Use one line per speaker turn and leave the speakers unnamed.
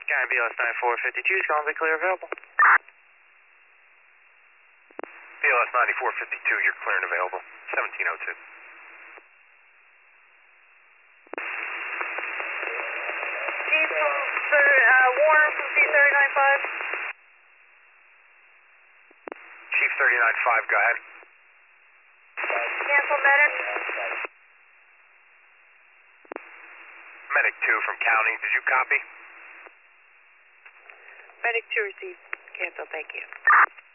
Sky BLS 9452 is going to be clear available.
BLS 9452, you're clear and available. 1702.
Chief Warren from C395.
Chief 395, go ahead.
Cancel medic.
Medic 2 from county, did you copy?
Medic 2 received. Cancel, thank you.